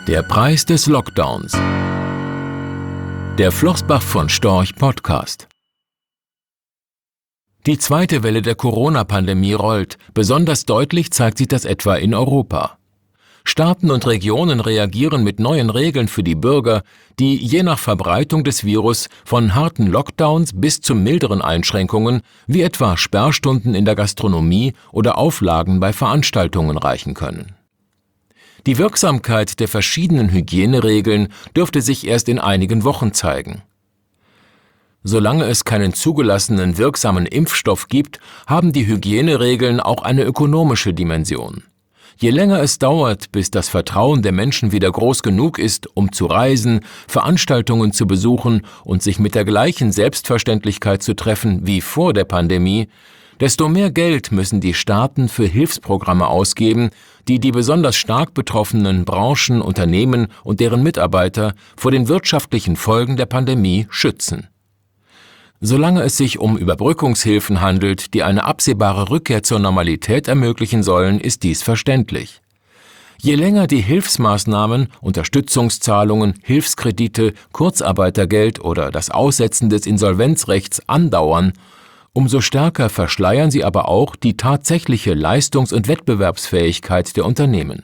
Der Preis des Lockdowns. Der Flossbach von Storch Podcast. Die zweite Welle der Corona-Pandemie rollt. Besonders deutlich zeigt sich das etwa in Europa. Staaten und Regionen reagieren mit neuen Regeln für die Bürger, die je nach Verbreitung des Virus von harten Lockdowns bis zu milderen Einschränkungen, wie etwa Sperrstunden in der Gastronomie oder Auflagen bei Veranstaltungen reichen können. Die Wirksamkeit der verschiedenen Hygieneregeln dürfte sich erst in einigen Wochen zeigen. Solange es keinen zugelassenen wirksamen Impfstoff gibt, haben die Hygieneregeln auch eine ökonomische Dimension. Je länger es dauert, bis das Vertrauen der Menschen wieder groß genug ist, um zu reisen, Veranstaltungen zu besuchen und sich mit der gleichen Selbstverständlichkeit zu treffen wie vor der Pandemie, desto mehr Geld müssen die Staaten für Hilfsprogramme ausgeben, die die besonders stark betroffenen Branchen, Unternehmen und deren Mitarbeiter vor den wirtschaftlichen Folgen der Pandemie schützen. Solange es sich um Überbrückungshilfen handelt, die eine absehbare Rückkehr zur Normalität ermöglichen sollen, ist dies verständlich. Je länger die Hilfsmaßnahmen, Unterstützungszahlungen, Hilfskredite, Kurzarbeitergeld oder das Aussetzen des Insolvenzrechts andauern, umso stärker verschleiern sie aber auch die tatsächliche Leistungs- und Wettbewerbsfähigkeit der Unternehmen.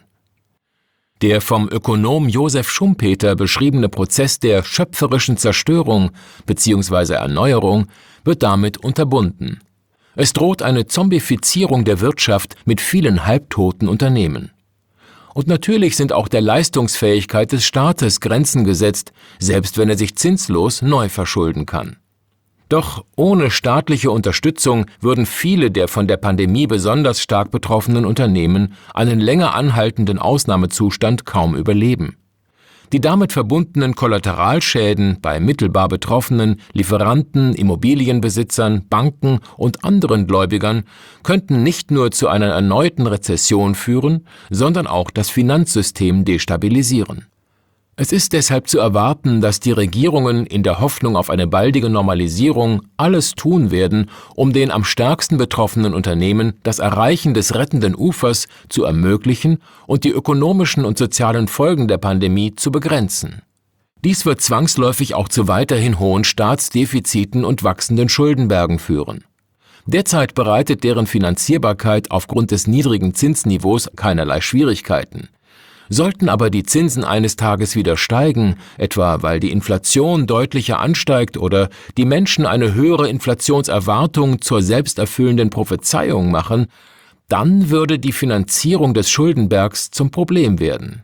Der vom Ökonom Josef Schumpeter beschriebene Prozess der schöpferischen Zerstörung bzw. Erneuerung wird damit unterbunden. Es droht eine Zombifizierung der Wirtschaft mit vielen halbtoten Unternehmen. Und natürlich sind auch der Leistungsfähigkeit des Staates Grenzen gesetzt, selbst wenn er sich zinslos neu verschulden kann. Doch ohne staatliche Unterstützung würden viele der von der Pandemie besonders stark betroffenen Unternehmen einen länger anhaltenden Ausnahmezustand kaum überleben. Die damit verbundenen Kollateralschäden bei mittelbar Betroffenen, Lieferanten, Immobilienbesitzern, Banken und anderen Gläubigern könnten nicht nur zu einer erneuten Rezession führen, sondern auch das Finanzsystem destabilisieren. Es ist deshalb zu erwarten, dass die Regierungen in der Hoffnung auf eine baldige Normalisierung alles tun werden, um den am stärksten betroffenen Unternehmen das Erreichen des rettenden Ufers zu ermöglichen und die ökonomischen und sozialen Folgen der Pandemie zu begrenzen. Dies wird zwangsläufig auch zu weiterhin hohen Staatsdefiziten und wachsenden Schuldenbergen führen. Derzeit bereitet deren Finanzierbarkeit aufgrund des niedrigen Zinsniveaus keinerlei Schwierigkeiten. Sollten aber die Zinsen eines Tages wieder steigen, etwa weil die Inflation deutlicher ansteigt oder die Menschen eine höhere Inflationserwartung zur selbsterfüllenden Prophezeiung machen, dann würde die Finanzierung des Schuldenbergs zum Problem werden.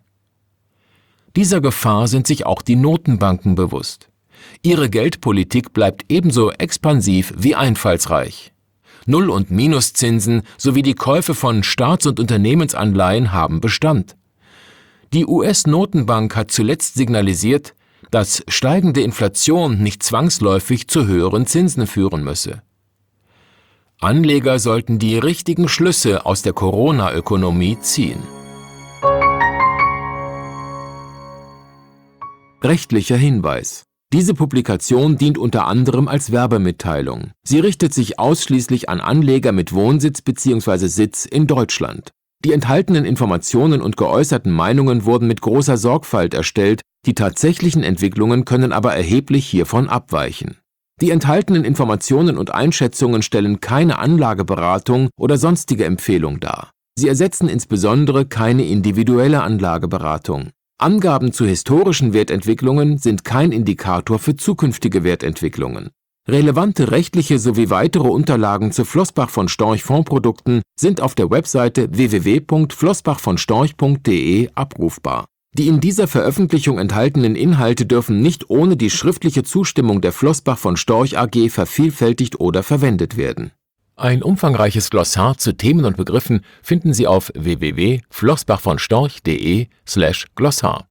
Dieser Gefahr sind sich auch die Notenbanken bewusst. Ihre Geldpolitik bleibt ebenso expansiv wie einfallsreich. Null- und Minuszinsen sowie die Käufe von Staats- und Unternehmensanleihen haben Bestand. Die US-Notenbank hat zuletzt signalisiert, dass steigende Inflation nicht zwangsläufig zu höheren Zinsen führen müsse. Anleger sollten die richtigen Schlüsse aus der Corona-Ökonomie ziehen. Rechtlicher Hinweis: Diese Publikation dient unter anderem als Werbemitteilung. Sie richtet sich ausschließlich an Anleger mit Wohnsitz bzw. Sitz in Deutschland. Die enthaltenen Informationen und geäußerten Meinungen wurden mit großer Sorgfalt erstellt, die tatsächlichen Entwicklungen können aber erheblich hiervon abweichen. Die enthaltenen Informationen und Einschätzungen stellen keine Anlageberatung oder sonstige Empfehlung dar. Sie ersetzen insbesondere keine individuelle Anlageberatung. Angaben zu historischen Wertentwicklungen sind kein Indikator für zukünftige Wertentwicklungen. Relevante rechtliche sowie weitere Unterlagen zu Flossbach von Storch Fondsprodukten sind auf der Webseite www.flossbachvonstorch.de abrufbar. Die in dieser Veröffentlichung enthaltenen Inhalte dürfen nicht ohne die schriftliche Zustimmung der Flossbach von Storch AG vervielfältigt oder verwendet werden. Ein umfangreiches Glossar zu Themen und Begriffen finden Sie auf www.flossbachvonstorch.de/Glossar.